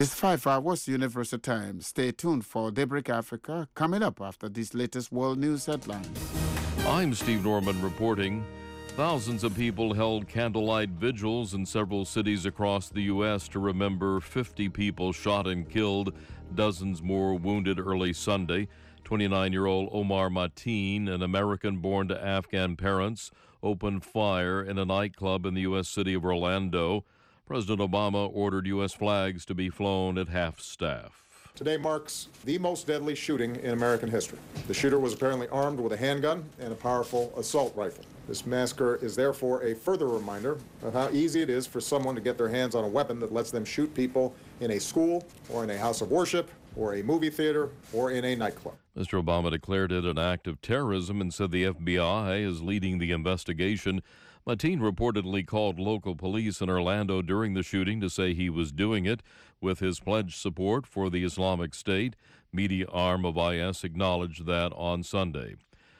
It's 5-5 What's the Universal Time. Stay tuned for Daybreak Africa coming up after these latest world news headlines. I'm Steve Norman reporting. Thousands of people held candlelight vigils in several cities across the U.S. to remember 50 people shot and killed, dozens more wounded early Sunday. 29-year-old Omar Mateen, an American born to Afghan parents, opened fire in a nightclub in the U.S. city of Orlando. President Obama ordered U.S. flags to be flown at half-staff. Today marks the most deadly shooting in American history. The shooter was apparently armed with a handgun and a powerful assault rifle. This massacre is therefore a further reminder of how easy it is for someone to get their hands on a weapon that lets them shoot people in a school or in a house of worship or a movie theater or in a nightclub. Mr. Obama declared it an act of terrorism and said the FBI is leading the investigation. Mateen reportedly called local police in Orlando during the shooting to say he was doing it with his pledged support for the Islamic State. Media arm of IS acknowledged that on Sunday.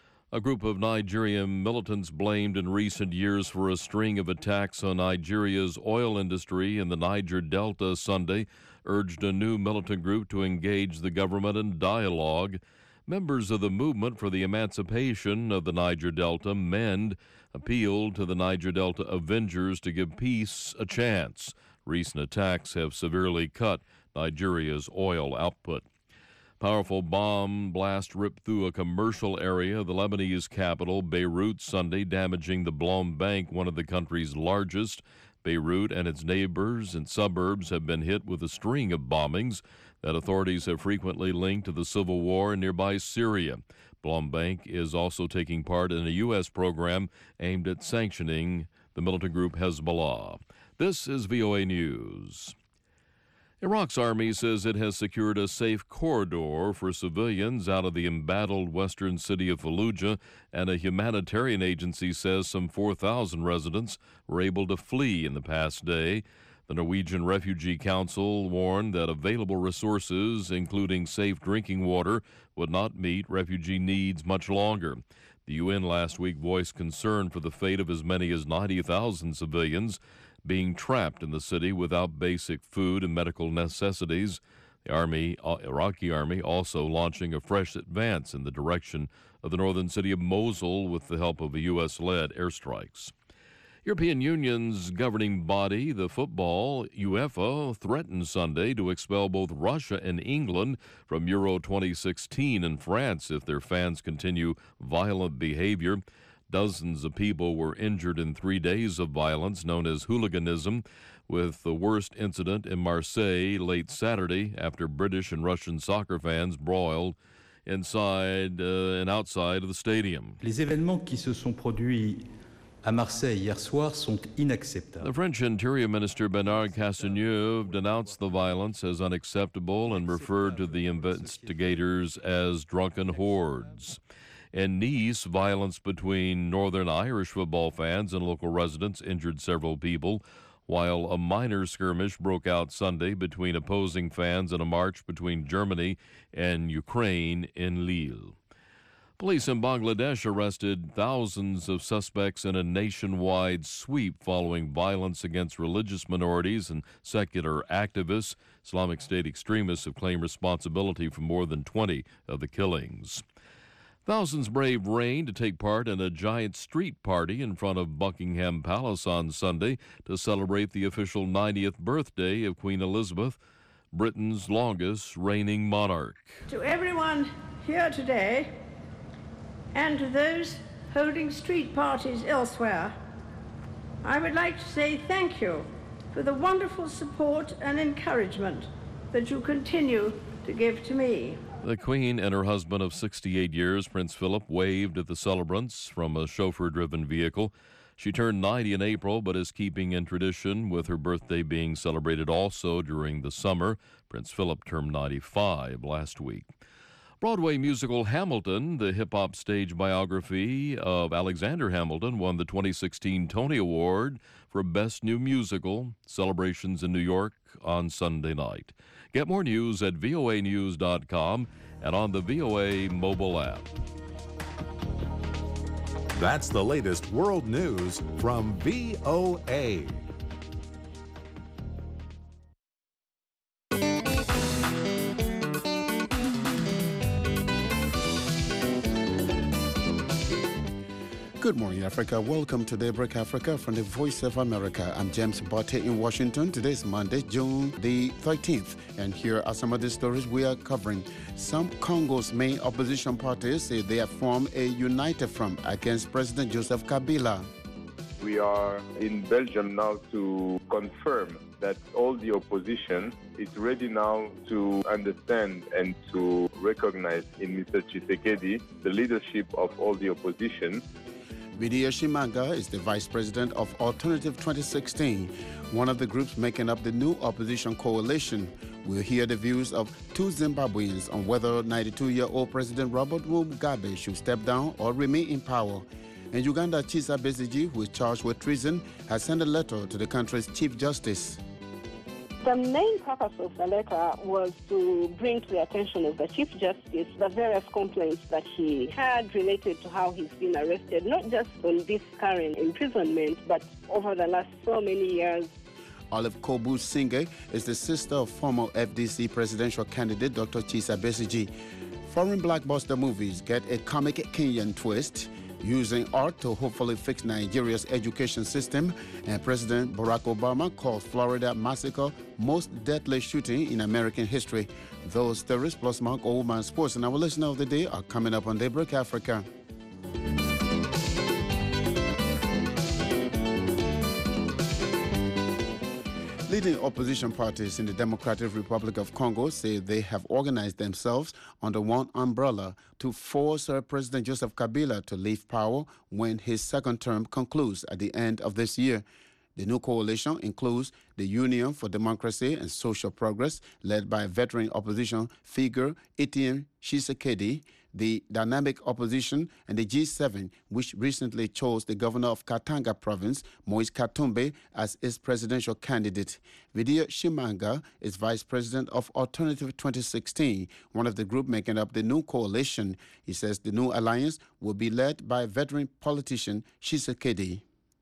A group of Nigerian militants blamed in recent years for a string of attacks on Nigeria's oil industry in the Niger Delta Sunday urged a new militant group to engage the government in dialogue. Members of the Movement for the Emancipation of the Niger Delta, MEND, appealed to the Niger Delta Avengers to give peace a chance. Recent attacks have severely cut Nigeria's oil output. Powerful bomb blast ripped through a commercial area of the Lebanese capital, Beirut, Sunday, damaging the Blom Bank, one of the country's largest. Beirut and its neighbors and suburbs have been hit with a string of bombings that authorities have frequently linked to the civil war in nearby Syria. Blom Bank is also taking part in a U.S. program aimed at sanctioning the militant group Hezbollah. This is VOA News. Iraq's army says it has secured a safe corridor for civilians out of the embattled western city of Fallujah, and a humanitarian agency says some 4,000 residents were able to flee in the past day. The Norwegian Refugee Council warned that available resources, including safe drinking water, would not meet refugee needs much longer. The UN last week voiced concern for the fate of as many as 90,000 civilians being trapped in the city without basic food and medical necessities. The Iraqi army also launching a fresh advance in the direction of the northern city of Mosul with the help of U.S.-led airstrikes. European Union's governing body, the football, UEFA, threatened Sunday to expel both Russia and England from Euro 2016 in France if their fans continue violent behavior. Dozens of people were injured in 3 days of violence known as hooliganism, with the worst incident in Marseille late Saturday after British and Russian soccer fans broiled inside and outside of the stadium. Les événements qui se sont produits à Marseille hier soir sont inacceptables. The French Interior Minister Bernard Cazeneuve denounced the violence as unacceptable and referred to the investigators as drunken hordes. In Nice, violence between Northern Irish football fans and local residents injured several people, while a minor skirmish broke out Sunday between opposing fans in a march between Germany and Ukraine in Lille. Police in Bangladesh arrested thousands of suspects in a nationwide sweep following violence against religious minorities and secular activists. Islamic State extremists have claimed responsibility for more than 20 of the killings. Thousands braved rain to take part in a giant street party in front of Buckingham Palace on Sunday to celebrate the official 90th birthday of Queen Elizabeth, Britain's longest reigning monarch. To everyone here today, and to those holding street parties elsewhere, I would like to say thank you for the wonderful support and encouragement that you continue to give to me. The Queen and her husband of 68 years, Prince Philip, waved at the celebrants from a chauffeur-driven vehicle. She turned 90 in April, but is keeping in tradition with her birthday being celebrated also during the summer. Prince Philip turned 95 last week. Broadway musical Hamilton, the hip-hop stage biography of Alexander Hamilton, won the 2016 Tony Award for Best New Musical. Celebrations in New York on Sunday night. Get more news at voanews.com and on the VOA mobile app. That's the latest world news from VOA. Good morning, Africa. Welcome to Daybreak Africa from the Voice of America. I'm James Botte in Washington. Today is Monday, June the 13th. And here are some of the stories we are covering. Some Congo's main opposition parties say they have formed a united front against President Joseph Kabila. We are in Belgium now to confirm that all the opposition is ready now to understand and to recognize in Mr. Tshisekedi the leadership of all the opposition. Vidia Shimanga is the vice president of Alternative 2016, one of the groups making up the new opposition coalition. We'll hear the views of two Zimbabweans on whether 92-year-old President Robert Mugabe should step down or remain in power. In Uganda, Kizza Besigye, who is charged with treason, has sent a letter to the country's Chief Justice. The main purpose of the letter was to bring to the attention of the Chief Justice the various complaints that he had related to how he's been arrested, not just on this current imprisonment, but over the last so many years. Olive Kobu-Singe is the sister of former FDC presidential candidate Dr. Kizza Besigye. Foreign blockbuster movies get a comic Kenyan twist, using art to hopefully fix Nigeria's education system, and President Barack Obama calls Florida massacre most deadly shooting in American history. Those stories plus Mark Oldman Sports and our listener of the day are coming up on Daybreak Africa. Leading opposition parties in the Democratic Republic of Congo say they have organized themselves under one umbrella to force President Joseph Kabila to leave power when his second term concludes at the end of this year. The new coalition includes the Union for Democracy and Social Progress, led by veteran opposition figure Etienne Tshisekedi, the Dynamic Opposition, and the G7, which recently chose the governor of Katanga province, Moise Katumbi, as its presidential candidate. Vidia Shimanga is vice president of Alternative 2016, one of the group making up the new coalition. He says the new alliance will be led by veteran politician Tshisekedi.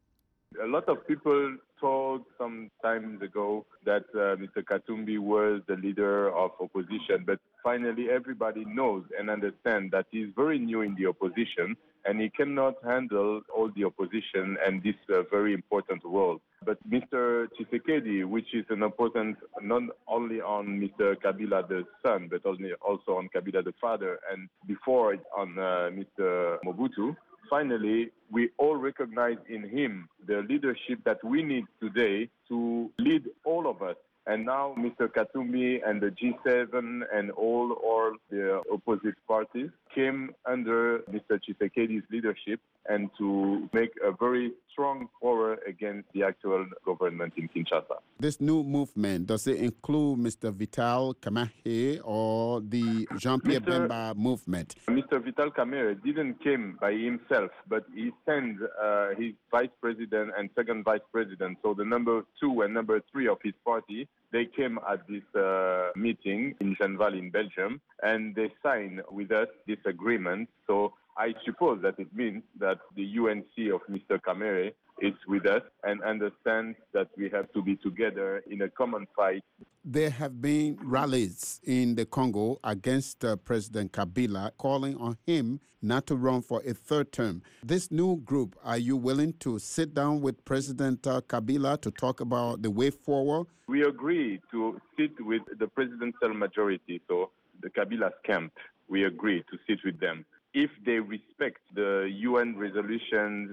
A lot of people thought some time ago that Mr. Katumbi was the leader of opposition, but finally everybody knows and understands that he's very new in the opposition and he cannot handle all the opposition and this very important role. But Mr. Tshisekedi, which is an opponent not only on Mr. Kabila the son, but also on Kabila the father, and before it on Mr. Mobutu, finally, we all recognize in him the leadership that we need today to lead all of us. And now Mr. Katumbi and the G7 and all the opposite parties came under Mr. Tshisekedi's leadership and to make a very strong power against the actual government in Kinshasa. This new movement, does it include Mr. Vital Kamerhe or the Jean-Pierre Bemba movement? Mr. Vital Kamerhe didn't come by himself, but he sent his vice president and second vice president, so the number 2 and number 3 of his party, they came at this meeting in Genval in Belgium, and they signed with us this agreement. So I suppose that it means that the UNC of Mr. Kamerhe is with us and understands that we have to be together in a common fight. There have been rallies in the Congo against President Kabila, calling on him not to run for a third term. This new group, are you willing to sit down with President Kabila to talk about the way forward? We agree to sit with the presidential majority, so the Kabila's camp. We agree to sit with them if they respect the UN resolution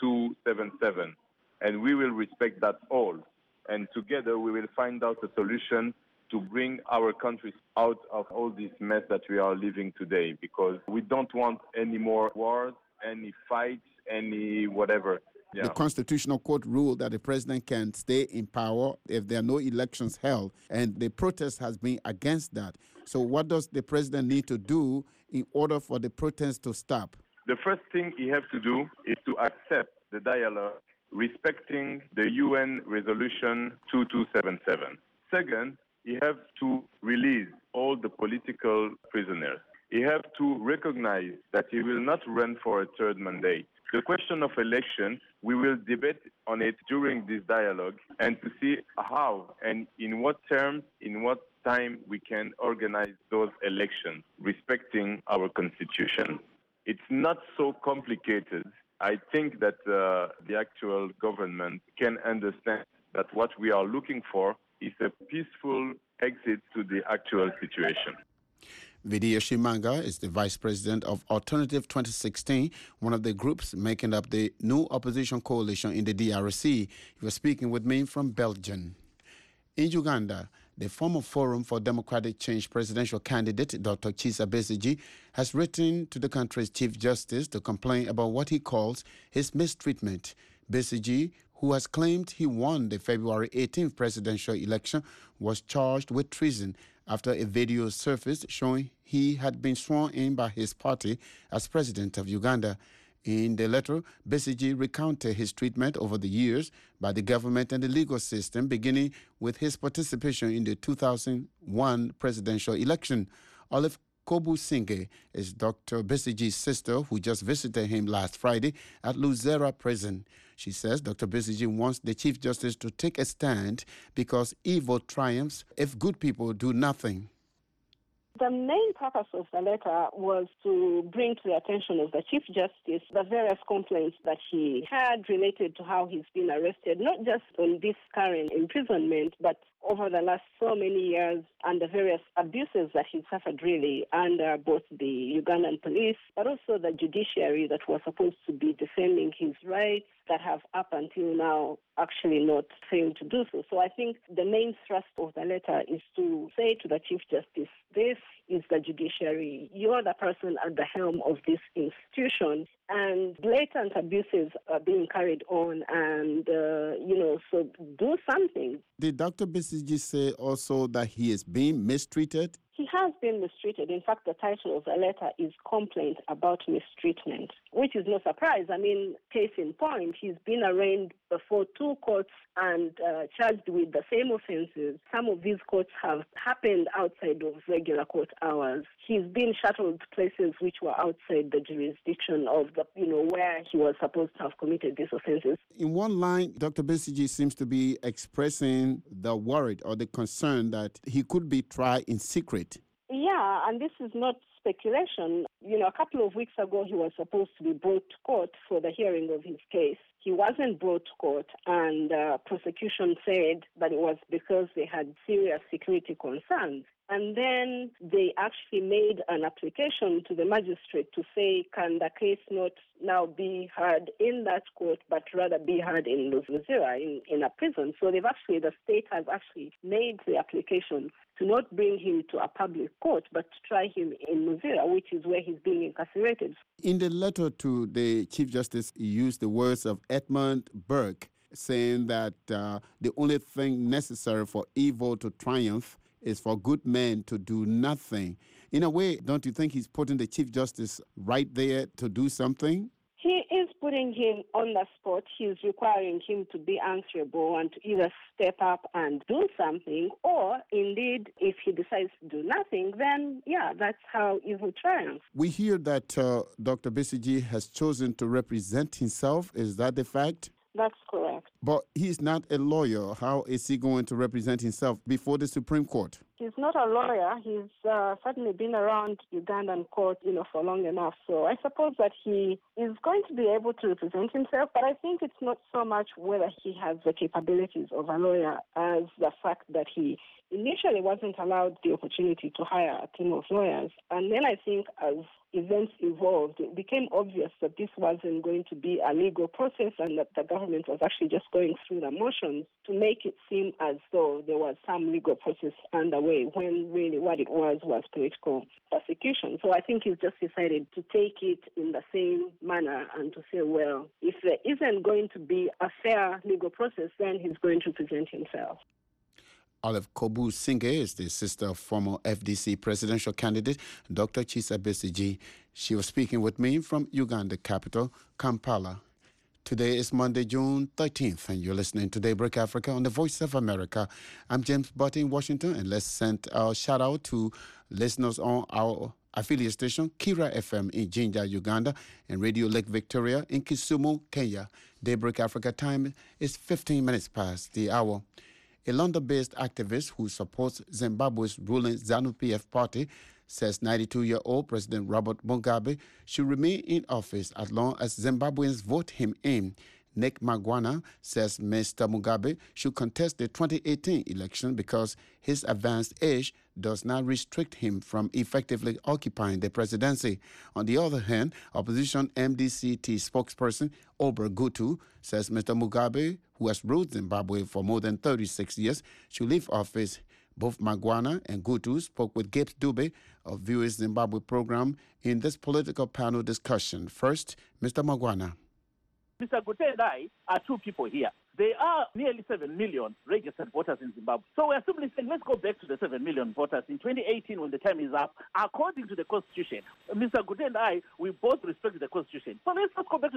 2277, and we will respect that all. And together we will find out a solution to bring our countries out of all this mess that we are living today, because we don't want any more wars, any fights, any whatever. Yeah. The Constitutional Court ruled that the president can stay in power if there are no elections held, and the protest has been against that. So what does the president need to do in order for the protest to stop? The first thing he has to do is to accept the dialogue respecting the UN resolution 2277. Second, he has to release all the political prisoners. He has to recognize that he will not run for a third mandate. The question of election, we will debate on it during this dialogue and to see how and in what terms, in what time we can organize those elections, respecting our constitution. It's not so complicated. I think that the actual government can understand that what we are looking for is a peaceful exit to the actual situation. Vidia Shimanga is the vice president of Alternative 2016, one of the groups making up the new opposition coalition in the DRC. He was speaking with me from Belgium. In Uganda, the former Forum for Democratic Change presidential candidate, Dr. Kizza Besigye, has written to the country's Chief Justice to complain about what he calls his mistreatment. Besigye, who has claimed he won the February 18th presidential election, was charged with treason after a video surfaced showing he had been sworn in by his party as president of Uganda. In the letter, Besigye recounted his treatment over the years by the government and the legal system, beginning with his participation in the 2001 presidential election. Olive Kobu-Singe is Dr. Besigye's sister, who just visited him last Friday at Luzera prison. She says Dr. Besigye wants the Chief Justice to take a stand because evil triumphs if good people do nothing. The main purpose of the letter was to bring to the attention of the Chief Justice the various complaints that he had related to how he's been arrested, not just on this current imprisonment, but over the last so many years, and the various abuses that he suffered really under both the Ugandan police, but also the judiciary that was supposed to be defending his rights that have up until now actually not failed to do so. So I think the main thrust of the letter is to say to the Chief Justice, this is the judiciary. You're the person at the helm of this institution, and blatant abuses are being carried on, and, so do something. Did Dr. Besigye say also that he is being mistreated? He has been mistreated. In fact, the title of the letter is Complaint About Mistreatment, which is no surprise. I mean, case in point, he's been arraigned before two courts and charged with the same offenses. Some of these courts have happened outside of regular court hours. He's been shuttled to places which were outside the jurisdiction of where he was supposed to have committed these offenses. In one line, Dr. Besigye seems to be expressing the worry or the concern that he could be tried in secret. Yeah, and this is not speculation. A couple of weeks ago, he was supposed to be brought to court for the hearing of his case. He wasn't brought to court, and prosecution said that it was because they had serious security concerns. And then they actually made an application to the magistrate to say, can the case not now be heard in that court, but rather be heard in Luzera, in a prison. So the state has actually made the application to not bring him to a public court, but to try him in Luzera, which is where he's being incarcerated. In the letter to the Chief Justice, he used the words of Edmund Burke, saying that the only thing necessary for evil to triumph is for good men to do nothing. In a way, don't you think he's putting the Chief Justice right there to do something? He is putting him on the spot. He's requiring him to be answerable and to either step up and do something, or indeed, if he decides to do nothing, then, that's how evil triumphs. We hear that Dr. Besigye has chosen to represent himself. Is that the fact? That's correct. But he's not a lawyer. How is he going to represent himself before the Supreme Court? He's not a lawyer. He's certainly been around Ugandan court, for long enough. So I suppose that he is going to be able to represent himself, but I think it's not so much whether he has the capabilities of a lawyer as the fact that he initially wasn't allowed the opportunity to hire a team of lawyers. And then I think as events evolved, it became obvious that this wasn't going to be a legal process and that the government was actually just going through the motions to make it seem as though there was some legal process underway, when really what it was political persecution. So I think he's just decided to take it in the same manner and to say, well, if there isn't going to be a fair legal process, then he's going to present himself. Olive Kobu-Singe is the sister of former FDC presidential candidate Dr. Kizza Besigye. She was speaking with me from Uganda capital, Kampala. Today is Monday, June 13th, and you're listening to Daybreak Africa on the Voice of America. I'm James Butt in Washington, and let's send a shout-out to listeners on our affiliate station, Kira FM in Jinja, Uganda, and Radio Lake Victoria in Kisumu, Kenya. Daybreak Africa time is 15 minutes past the hour. A London-based activist who supports Zimbabwe's ruling ZANU-PF party says 92-year-old President Robert Mugabe should remain in office as long as Zimbabweans vote him in. Nick Magwana says Mr. Mugabe should contest the 2018 election because his advanced age does not restrict him from effectively occupying the presidency. On the other hand, opposition MDC-T spokesperson Ober Gutu says Mr. Mugabe, who has ruled Zimbabwe for more than 36 years, should leave office. Both Magwana and Gutu spoke with Gibbs Dube of Viewers Zimbabwe program in this political panel discussion. First, Mr. Magwana. Mr. Gute and I are two people here. There are nearly 7 million registered voters in Zimbabwe. So we're simply saying, let's go back to the 7 million voters in 2018 when the time is up, according to the Constitution. Mr. Gute and I, we both respect the Constitution. So let's go back to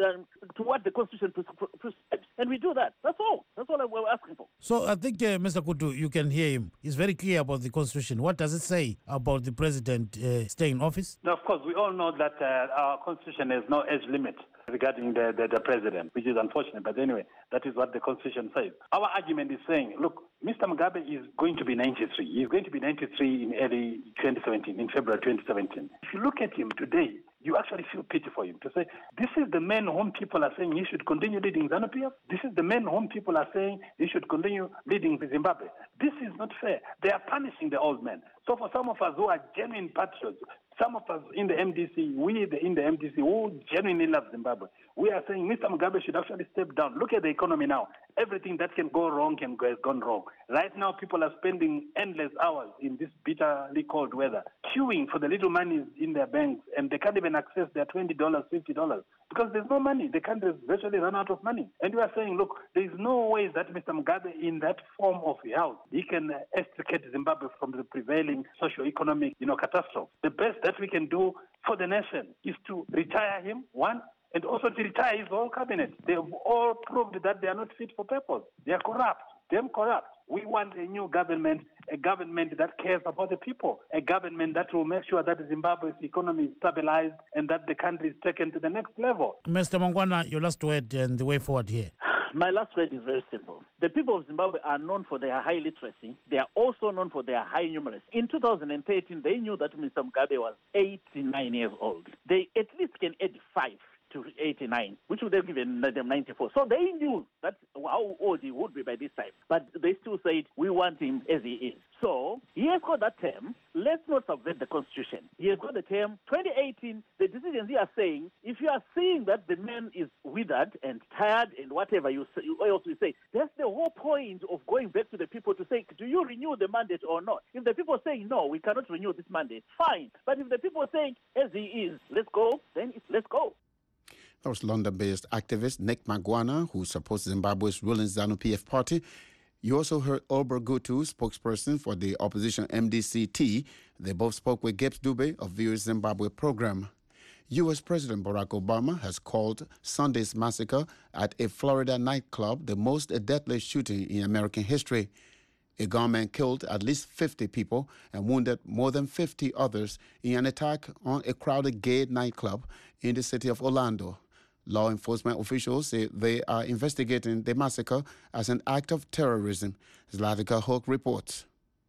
to what the Constitution prescribes. And we do that. That's all. That's all we're asking for. So I think, Mr. Gutu, you can hear him. He's very clear about the Constitution. What does it say about the president staying in office? Now, of course, we all know that our Constitution has no age limit regarding the president, which is unfortunate. But anyway, that is what the Constitution says. Our argument is saying, look, Mr. Mugabe is going to be 93. He's going to be 93 in early 2017, in February 2017. If you look at him today, you actually feel pity for him to say, this is the man whom people are saying he should continue leading ZANU-PF. This is the man whom people are saying he should continue leading Zimbabwe. This is not fair. They are punishing the old man. So for some of us who are genuine patriots, some of us in the MDC, in the MDC who genuinely love Zimbabwe, we are saying Mr. Mugabe should actually step down. Look at the economy now. Everything that can go wrong has gone wrong. Right now, people are spending endless hours in this bitterly cold weather, queuing for the little money in their banks, and they can't even access their $20, $50, because there's no money. The country has virtually run out of money. And we are saying, look, there's no way that Mr. Mugabe, in that form of health, he can extricate Zimbabwe from the prevailing socio-economic, catastrophe. The best that we can do for the nation is to retire him, one, and also to retire his whole cabinet. They have all proved that they are not fit for purpose. They are corrupt. Them corrupt. We want a new government, a government that cares about the people, a government that will make sure that Zimbabwe's economy is stabilized and that the country is taken to the next level. Mr. Magwana, your last word and the way forward here. My last word is very simple. The people of Zimbabwe are known for their high literacy. They are also known for their high numeracy. In 2013, they knew that Mr. Mugabe was 89 years old. They at least can add 5 to 89, which would have given them 94. So they knew that how old he would be by this time. But they still said, we want him as he is. So he has got that term. Let's not subvert the Constitution. He has got the term 2018. The decisions he are saying, if you are seeing that the man is withered and tired and whatever else you say, that's the whole point of going back to the people to say, do you renew the mandate or not? If the people are saying, no, we cannot renew this mandate, fine. But if the people are saying, as he is, let's go, then let's go. That was London-based activist Nick Magwana, who supports Zimbabwe's ruling ZANU-PF party. You also heard Ober Gutu, spokesperson for the opposition MDC-T. They both spoke with Gibbs Dube of Viewers Zimbabwe program. U.S. President Barack Obama has called Sunday's massacre at a Florida nightclub the most deadly shooting in American history. A gunman killed at least 50 people and wounded more than 50 others in an attack on a crowded gay nightclub in the city of Orlando. Law enforcement officials say they are investigating the massacre as an act of terrorism. Zlatica Hawk reports.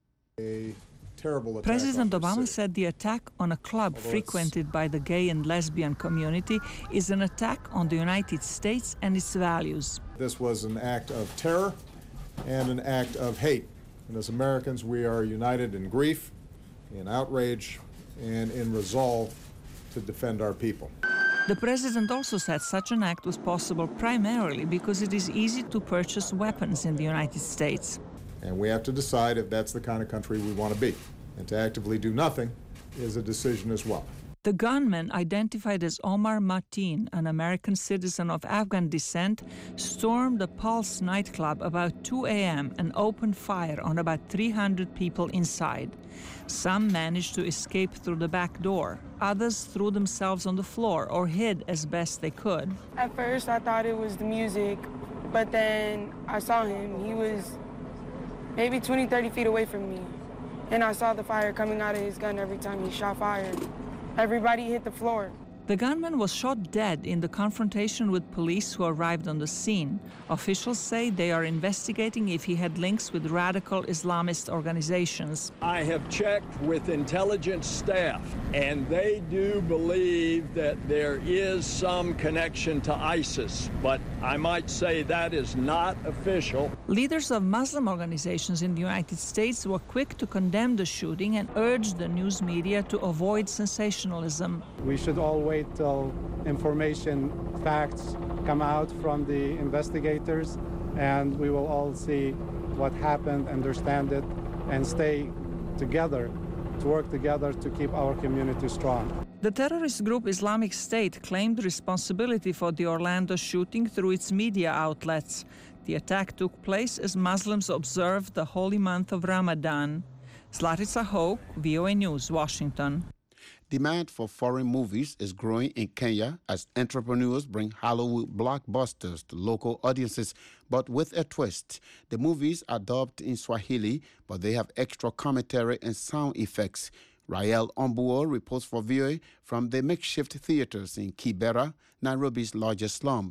A terrible attack. President Obama said the attack on a club frequented by the gay and lesbian community is an attack on the United States and its values. This was an act of terror and an act of hate. And as Americans, we are united in grief, in outrage, and in resolve to defend our people. The president also said such an act was possible primarily because it is easy to purchase weapons in the United States. And we have to decide if that's the kind of country we want to be. And to actively do nothing is a decision as well. The gunman, identified as Omar Mateen, an American citizen of Afghan descent, stormed the Pulse nightclub about 2 a.m. and opened fire on about 300 people inside. Some managed to escape through the back door. Others threw themselves on the floor or hid as best they could. At first, I thought it was the music, but then I saw him. He was maybe 20, 30 feet away from me, and I saw the fire coming out of his gun every time he shot fire. Everybody hit the floor. The gunman was shot dead in the confrontation with police who arrived on the scene. Officials say they are investigating if he had links with radical Islamist organizations. I have checked with intelligence staff, and they do believe that there is some connection to ISIS, but I might say that is not official. Leaders of Muslim organizations in the United States were quick to condemn the shooting and urged the news media to avoid sensationalism. We should all wait till information, facts come out from the investigators, and we will all see what happened, understand it, and stay together, to work together to keep our community strong. The terrorist group Islamic State claimed responsibility for the Orlando shooting through its media outlets. The attack took place as Muslims observed the holy month of Ramadan. Zlatica Hoke, VOA News, Washington. Demand for foreign movies is growing in Kenya as entrepreneurs bring Hollywood blockbusters to local audiences, but with a twist. The movies are dubbed in Swahili, but they have extra commentary and sound effects. Rael Ombuo reports for VOA from the makeshift theaters in Kibera, Nairobi's largest slum.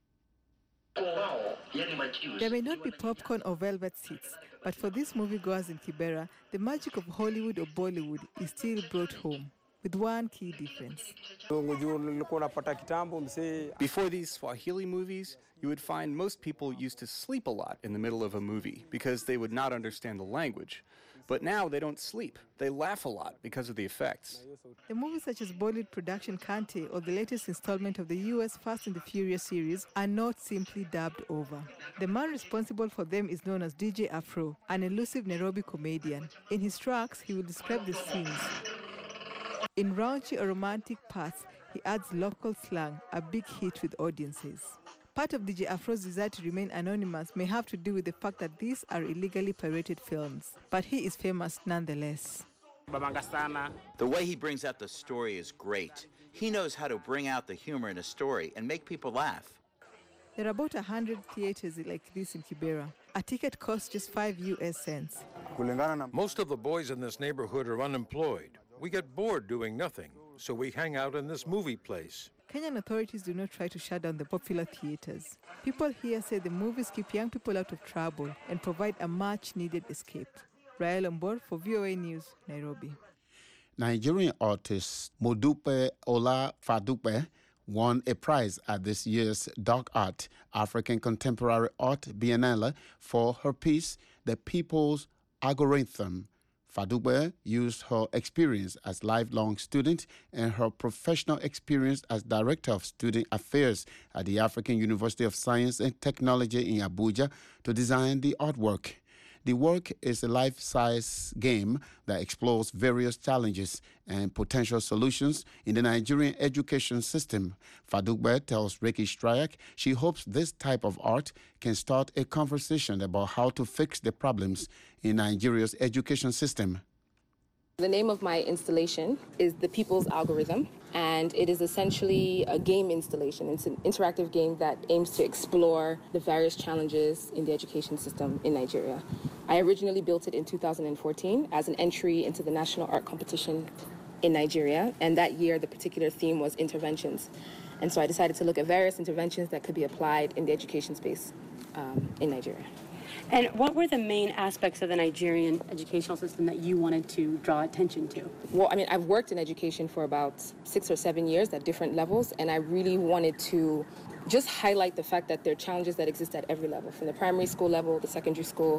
There may not be popcorn or velvet seats, but for these moviegoers in Kibera, the magic of Hollywood or Bollywood is still brought home, with one key difference. Before these Swahili movies, you would find most people used to sleep a lot in the middle of a movie because they would not understand the language. But now they don't sleep. They laugh a lot because of the effects. The movies such as Bollywood production Kante or the latest installment of the US Fast and the Furious series are not simply dubbed over. The man responsible for them is known as DJ Afro, an elusive Nairobi comedian. In his tracks, he will describe the scenes. In raunchy or romantic parts, he adds local slang, a big hit with audiences. Part of DJ Afro's desire to remain anonymous may have to do with the fact that these are illegally pirated films, but he is famous nonetheless. The way he brings out the story is great. He knows how to bring out the humor in a story and make people laugh. There are about 100 theaters like this in Kibera. A ticket costs just 5 US cents. Most of the boys in this neighborhood are unemployed. We get bored doing nothing, so we hang out in this movie place. Kenyan authorities do not try to shut down the popular theaters. People here say the movies keep young people out of trouble and provide a much-needed escape. Rael Ombor for VOA News, Nairobi. Nigerian artist Modupe Ola Fadupe won a prize at this year's Dark Art African Contemporary Art Biennale for her piece, The People's Algorithm. Fadupe used her experience as lifelong student and her professional experience as Director of Student Affairs at the African University of Science and Technology in Abuja to design the artwork. The work is a life-size game that explores various challenges and potential solutions in the Nigerian education system. Fadupe tells Ricky Stryak she hopes this type of art can start a conversation about how to fix the problems in Nigeria's education system. The name of my installation is The People's Algorithm, and it is essentially a game installation. It's an interactive game that aims to explore the various challenges in the education system in Nigeria. I originally built it in 2014 as an entry into the National Art Competition in Nigeria, and that year the particular theme was interventions. And so I decided to look at various interventions that could be applied in the education space in Nigeria. And what were the main aspects of the Nigerian educational system that you wanted to draw attention to? Well, I mean, I've worked in education for about 6 or 7 years at different levels, and I really wanted to just highlight the fact that there are challenges that exist at every level, from the primary school level, the secondary school,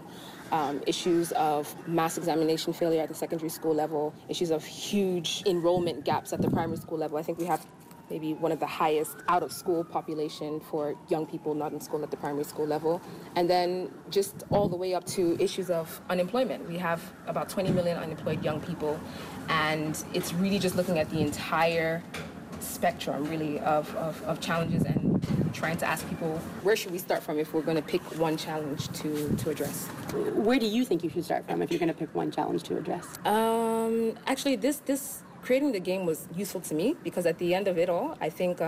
issues of mass examination failure at the secondary school level, issues of huge enrollment gaps at the primary school level. I think we have maybe one of the highest out-of-school population for young people not in school at the primary school level. And then just all the way up to issues of unemployment. We have about 20 million unemployed young people, and it's really just looking at the entire spectrum, really, of challenges and trying to ask people, where should we start from if we're going to pick one challenge to address? Where do you think you should start from if you're going to pick one challenge to address? Actually, creating the game was useful to me because at the end of it all, I think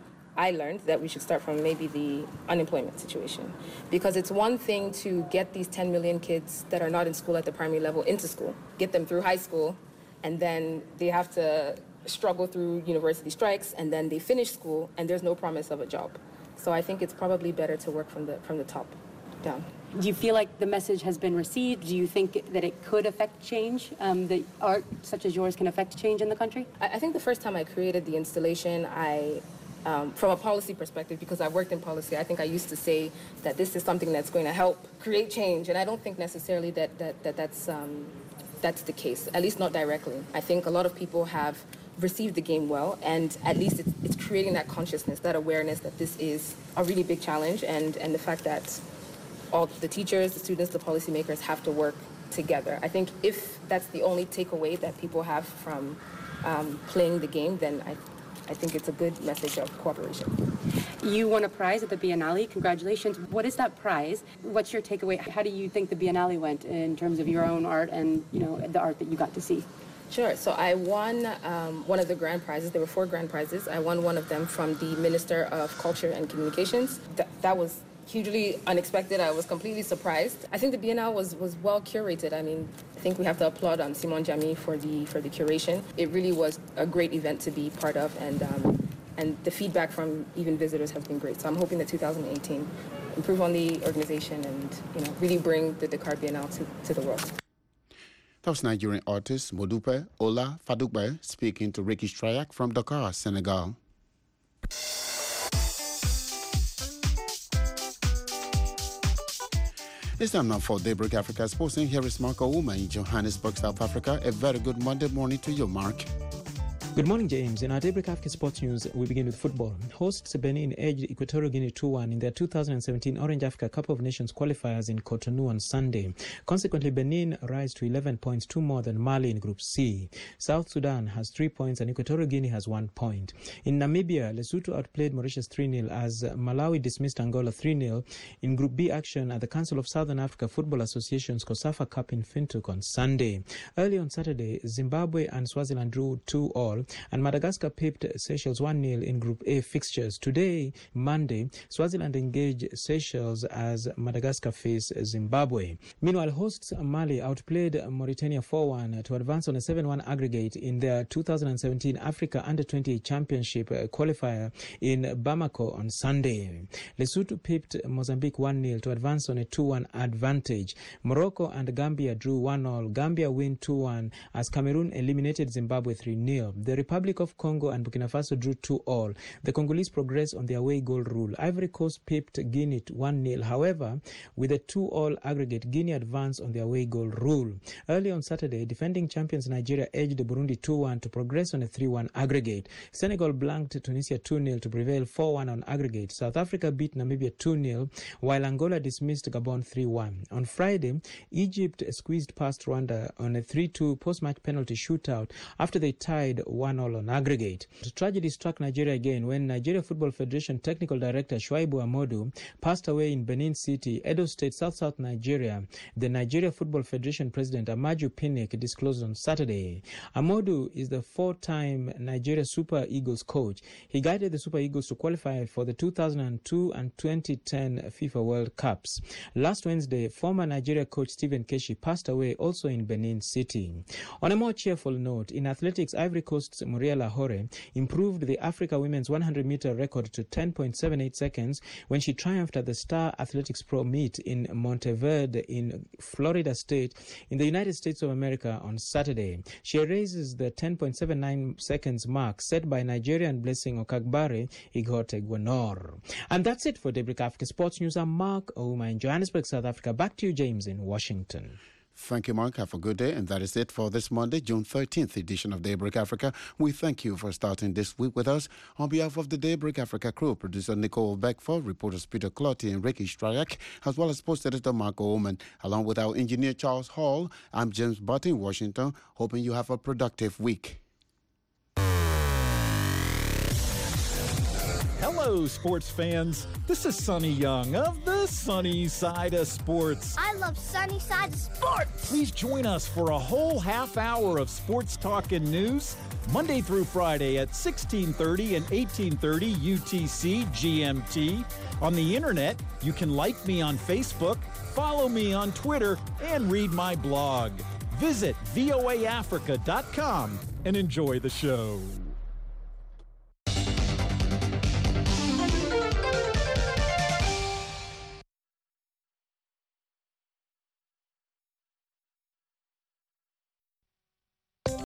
I learned that we should start from maybe the unemployment situation. Because it's one thing to get these 10 million kids that are not in school at the primary level into school, get them through high school, and then they have to struggle through university strikes, and then they finish school and there's no promise of a job. So I think it's probably better to work from the top down. Do you feel like the message has been received? Do you think that it could affect change, that art such as yours can affect change in the country? I think the first time I created the installation, from a policy perspective, because I worked in policy, I think I used to say that this is something that's going to help create change, and I don't think necessarily that's the case, at least not directly. I think a lot of people have received the game well, and at least it's creating that consciousness, that awareness that this is a really big challenge, and the fact that all the teachers, the students, the policymakers have to work together. I think if that's the only takeaway that people have from playing the game, then I think it's a good message of cooperation. You won a prize at the Biennale. Congratulations. What is that prize? What's your takeaway? How do you think the Biennale went in terms of your own art and the art that you got to see? Sure. So I won one of the grand prizes. There were 4 grand prizes. I won one of them from the Minister of Culture and Communications. That was hugely unexpected. I was completely surprised. I think the Biennale was well curated. I mean, I think we have to applaud Simon Jamy for the curation. It really was a great event to be part of, and the feedback from even visitors has been great. So I'm hoping that 2018 improve on the organization and really bring the Dakar Biennale to the world. That was Nigerian artist Modupe Ola Fadugbe speaking to Ricky Strayak from Dakar, Senegal. It's time now for Daybreak Africa Sports, and here is Mark Ouma in Johannesburg, South Africa. A very good Monday morning to you, Mark. Good morning, James. In our Daybreak Africa Sports News, we begin with football. Hosts Benin edged Equatorial Guinea 2-1 in their 2017 Orange Africa Cup of Nations qualifiers in Cotonou on Sunday. Consequently, Benin rise to 11 points, 2 more than Mali in Group C. South Sudan has 3 points and Equatorial Guinea has 1 point. In Namibia, Lesotho outplayed Mauritius 3-0 as Malawi dismissed Angola 3-0 in Group B action at the Council of Southern Africa Football Association's COSAFA Cup in Windhoek on Sunday. Early on Saturday, Zimbabwe and Swaziland drew 2-2. And Madagascar pipped Seychelles 1-0 in Group A fixtures. Today, Monday, Swaziland engaged Seychelles as Madagascar face Zimbabwe. Meanwhile, hosts Mali outplayed Mauritania 4-1 to advance on a 7-1 aggregate in their 2017 Africa Under-20 Championship qualifier in Bamako on Sunday. Lesotho pipped Mozambique 1-0 to advance on a 2-1 advantage. Morocco and Gambia drew 1-1. Gambia win 2-1 as Cameroon eliminated Zimbabwe 3-0. The Republic of Congo and Burkina Faso drew 2-2. The Congolese progress on their away goal rule. Ivory Coast pipped Guinea 1-0. However, with a 2-2 aggregate, Guinea advanced on their away goal rule. Early on Saturday, defending champions Nigeria edged Burundi 2-1 to progress on a 3-1 aggregate. Senegal blanked Tunisia 2-0 to prevail 4-1 on aggregate. South Africa beat Namibia 2-0, while Angola dismissed Gabon 3-1. On Friday, Egypt squeezed past Rwanda on a 3-2 post-match penalty shootout after they tied 1-1 on aggregate. The tragedy struck Nigeria again when Nigeria Football Federation Technical Director Shuaibu Amodu passed away in Benin City, Edo State, South Nigeria. The Nigeria Football Federation President Amaju Pinnick disclosed on Saturday. Amodu is the 4-time Nigeria Super Eagles coach. He guided the Super Eagles to qualify for the 2002 and 2010 FIFA World Cups. Last Wednesday, former Nigeria coach Stephen Keshi passed away also in Benin City. On a more cheerful note, in athletics, Ivory Coast's Muriel Ahore improved the Africa Women's 100-meter record to 10.78 seconds when she triumphed at the Star Athletics Pro Meet in Monteverde in Florida State in the United States of America on Saturday. She erases the 10.79 seconds mark set by Nigerian Blessing Okagbare Ighotegwenor. And that's it for Daybreak Africa Sports News. I'm Mark Ouma in Johannesburg, South Africa. Back to you, James, in Washington. Thank you, Mark. Have a good day. And that is it for this Monday, June 13th edition of Daybreak Africa. We thank you for starting this week with us. On behalf of the Daybreak Africa crew, producer Nicole Beckford, reporters Peter Clotty and Ricky Strayak, as well as post editor Marco Oman, along with our engineer Charles Hall, I'm James Butt in Washington, hoping you have a productive week. Hello, sports fans. This is Sonny Young of the Sunny Side of Sports. I love Sunny Side of Sports. Please join us for a whole half hour of sports talk and news, Monday through Friday at 1630 and 1830 UTC GMT. On the internet, you can like me on Facebook, follow me on Twitter, and read my blog. Visit voaafrica.com and enjoy the show.